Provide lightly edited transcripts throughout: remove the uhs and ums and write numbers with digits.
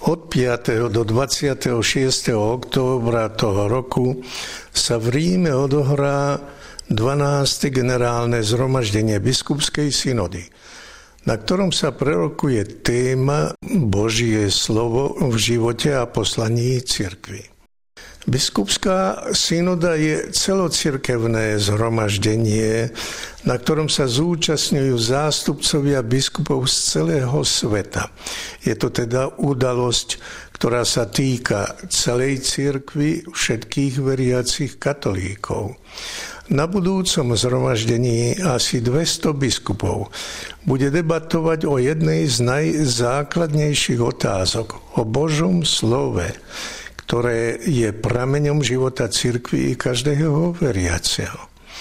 Od 5. do 26. októbra toho roku sa v Ríme odohrá 12. generálne zhromaždenie biskupskej synody, na ktorom sa prerokuje téma Božie slovo v živote a poslaní cirkvi. Biskupská synoda je celocirkevné zhromaždenie, na ktorom sa zúčastňujú zástupcovia biskupov z celého sveta. Je to teda udalosť, ktorá sa týka celej cirkvi, všetkých veriacich katolíkov. Na budúcom zhromaždení asi 200 biskupov bude debatovať o jednej z najzákladnejších otázok, o Božom slove, ktoré je prameňom života cirkvi i každého veriaceho.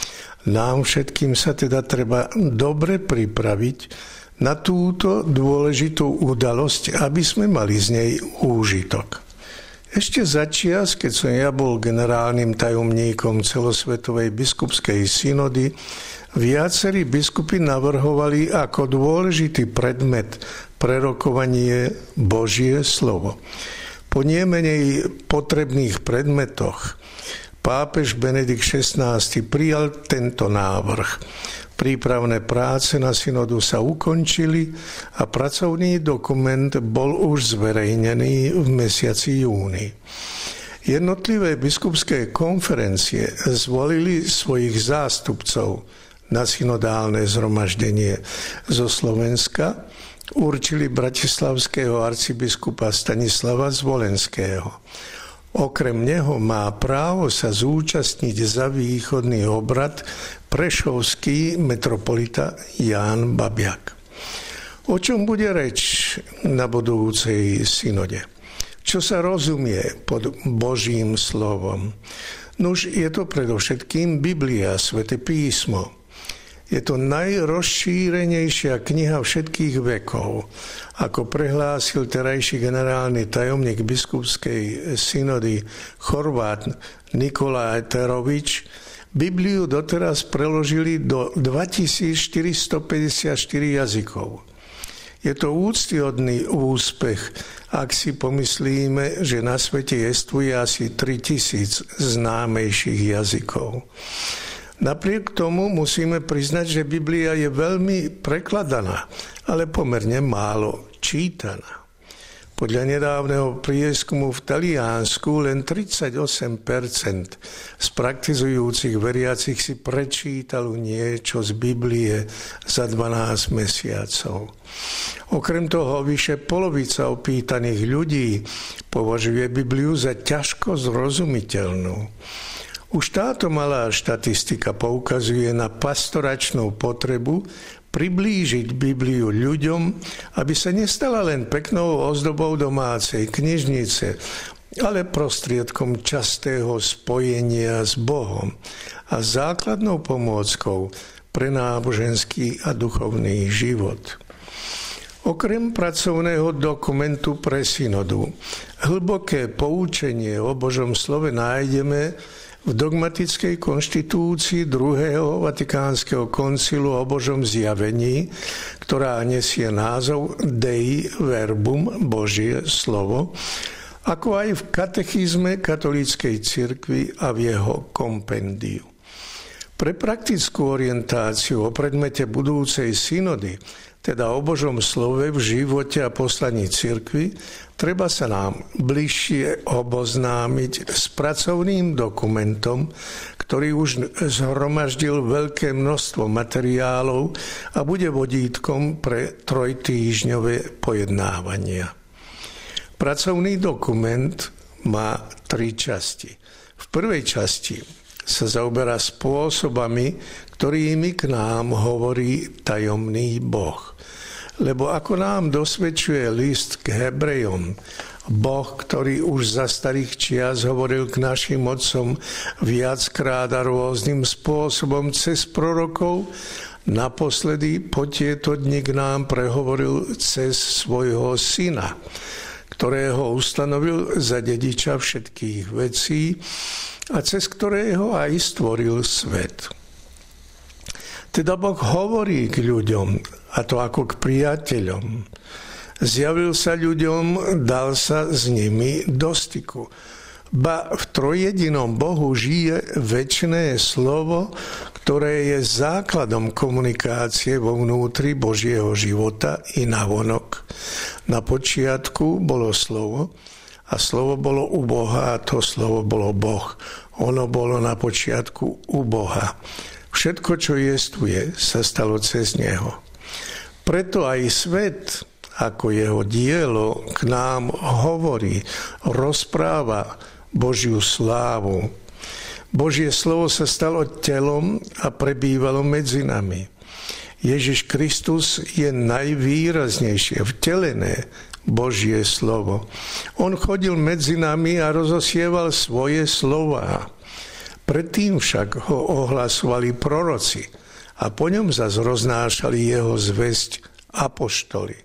Nám všetkým sa teda treba dobre pripraviť na túto dôležitú udalosť, aby sme mali z nej úžitok. Ešte začias, keď som ja bol generálnym tajomníkom celosvetovej biskupskej synody, viacerí biskupy navrhovali ako dôležitý predmet prerokovanie Božie slovo. Po niemenej potrebných predmetoch pápež Benedikt XVI prijal tento návrh. Prípravné práce na synodu sa ukončili a pracovný dokument bol už zverejnený v mesiaci júni. Jednotlivé biskupské konferencie zvolili svojich zástupcov na synodálne zhromaždenie zo Slovenska, určili bratislavského arcibiskupa Stanislava Zvolenského. Okrem neho má právo sa zúčastniť za východný obrad prešovský metropolita Ján Babiak. O čom bude reč na budúcej synode? Čo sa rozumie pod Božím slovom? Nuž je to predovšetkým Biblia, Sväté písmo. Je to najrozšírenejšia kniha všetkých vekov. Ako prehlásil terajší generálny tajomník biskupskej synody Chorvát Nikolaj Terovič, Bibliu doteraz preložili do 2454 jazykov. Je to úctyhodný úspech, ak si pomyslíme, že na svete jestvuje asi 3000 známejších jazykov. Napriek tomu musíme priznať, že Biblia je veľmi prekladaná, ale pomerne málo čítaná. Podľa nedávneho prieskumu v Taliansku len 38% z praktizujúcich veriacich si prečítalo niečo z Biblie za 12 mesiacov. Okrem toho, vyše polovica opýtaných ľudí považuje Bibliu za ťažko zrozumiteľnú. Už táto malá štatistika poukazuje na pastoračnú potrebu priblížiť Bibliu ľuďom, aby sa nestala len peknou ozdobou domácej knižnice, ale prostriedkom častého spojenia s Bohom a základnou pomôckou pre náboženský a duchovný život. Okrem pracovného dokumentu pre synodu, hlboké poučenie o Božom slove nájdeme v dogmatickej konštitúcii druhého Vatikánskeho koncilu o Božom zjavení, ktorá nesie názov Dei Verbum, Božie slovo, ako aj v katechizme katolíckej cirkvi a v jeho kompendiu. Pre praktickú orientáciu o predmete budúcej synody, teda o Božom slove v živote a poslaní cirkvi, treba sa nám bližšie oboznámiť s pracovným dokumentom, ktorý už zhromaždil veľké množstvo materiálov a bude vodítkom pre trojtýždňové pojednávania. Pracovný dokument má 3 časti. V prvej časti sa zaoberá spôsobami, ktorými k nám hovorí tajomný Boh. Lebo ako nám dosvedčuje list k Hebrejom, Boh, ktorý už za starých čias hovoril k našim otcom viackrát a rôznym spôsobom cez prorokov, naposledy po tieto dni k nám prehovoril cez svojho syna, ktorého ustanovil za dediča všetkých vecí a cez ktorého aj stvoril svet. Teda Boh hovorí k ľuďom, a to ako k priateľom. Zjavil sa ľuďom, dal sa s nimi do styku. Ba v trojjedinom Bohu žije večné slovo, ktoré je základom komunikácie vo vnútri Božieho života i navonok. Na počiatku bolo slovo a slovo bolo u Boha a to slovo bolo Boh. Ono bolo na počiatku u Boha. Všetko, čo jestvuje, sa stalo cez Neho. Preto aj svet, ako jeho dielo, k nám hovorí, rozpráva Božiu slávu. Božie slovo sa stalo telom a prebývalo medzi nami. Ježiš Kristus je najvýraznejšie vtelené Božie slovo. On chodil medzi nami a rozosieval svoje slová. Predtým však ho ohlasovali proroci a po ňom zas roznášali jeho zvesť apoštoli.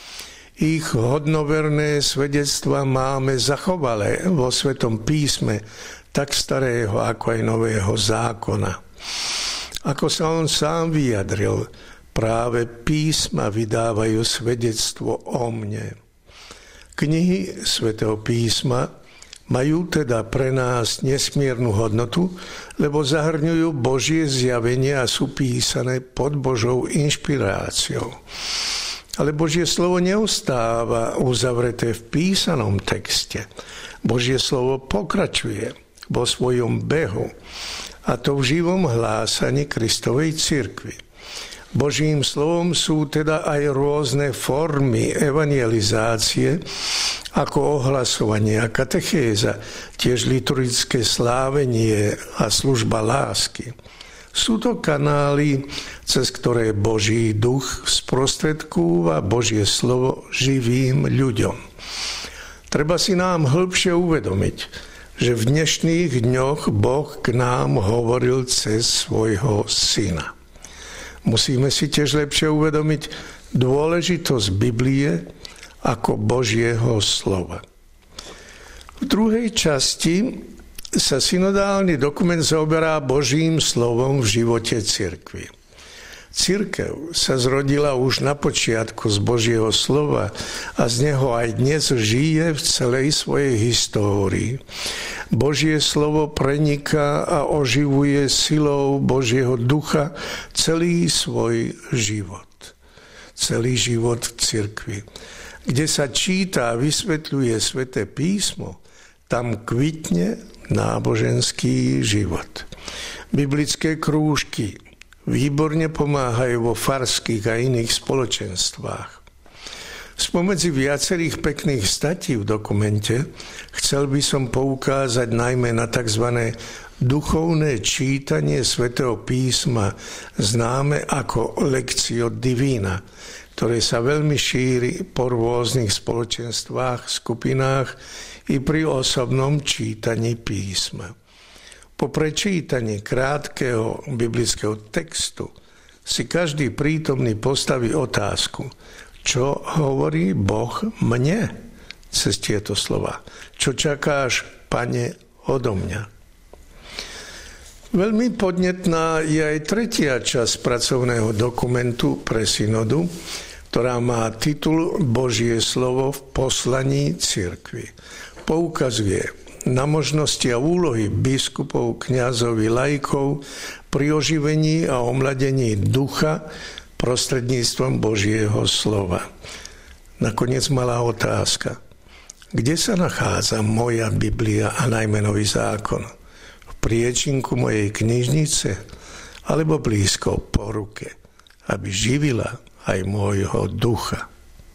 Ich hodnoverné svedectva máme zachovalé vo Svetom písme, tak starého ako aj nového zákona. Ako sa on sám vyjadril, práve písma vydávajú svedectvo o mne. Knihy Svätého písma majú teda pre nás nesmiernu hodnotu, lebo zahrňujú Božie zjavenie a sú písané pod Božou inšpiráciou. Ale Božie slovo neustáva uzavreté v písanom texte. Božie slovo pokračuje vo svojom behu, a to v živom hlásaní Kristovej cirkvi. Božím slovom sú teda aj rôzne formy evangelizácie, ako ohlasovanie a katechéza, tiež liturgické slávenie a služba lásky. Sú to kanály, cez ktoré Boží duch sprostredkúva Božie slovo živým ľuďom. Treba si nám hĺbšie uvedomiť, že v dnešných dňoch Boh k nám hovoril cez svojho syna. Musíme si tiež lepšie uvedomiť dôležitosť Biblie ako Božieho slova. V druhej časti sa synodálny dokument zaoberá Božím slovom v živote cirkvi. Cirkev sa zrodila už na počiatku z Božieho slova a z neho aj dnes žije v celej svojej histórii. Božie slovo preniká a oživuje silou Božieho ducha celý svoj život. Celý život v cirkvi. Kde sa číta a vysvetľuje Sväté písmo, tam kvitne náboženský život. Biblické krúžky výborne pomáhajú vo farských a iných spoločenstvách. Spomedzi viacerých pekných statí v dokumente chcel by som poukázať najmä na tzv. Duchovné čítanie Svätého písma, známe ako Lectio Divina, ktoré sa veľmi šíri po rôznych spoločenstvách, skupinách i pri osobnom čítaní písma. Po prečítaní krátkeho biblického textu si každý prítomný postaví otázku, čo hovorí Boh mne cez tieto slova. Čo čakáš, Pane, odo mňa? Veľmi podnetná je aj tretia časť pracovného dokumentu pre synodu, ktorá má titul Božie slovo v poslaní cirkvi. Poukazuje na možnosti a úlohy biskupov, kňazov i laikov pri oživení a omladení ducha prostredníctvom Božieho slova. Nakoniec malá otázka. Kde sa nachádza moja Biblia a najmä Nový zákon? V priečinku mojej knižnice alebo blízko po ruke, aby živila aj môjho ducha?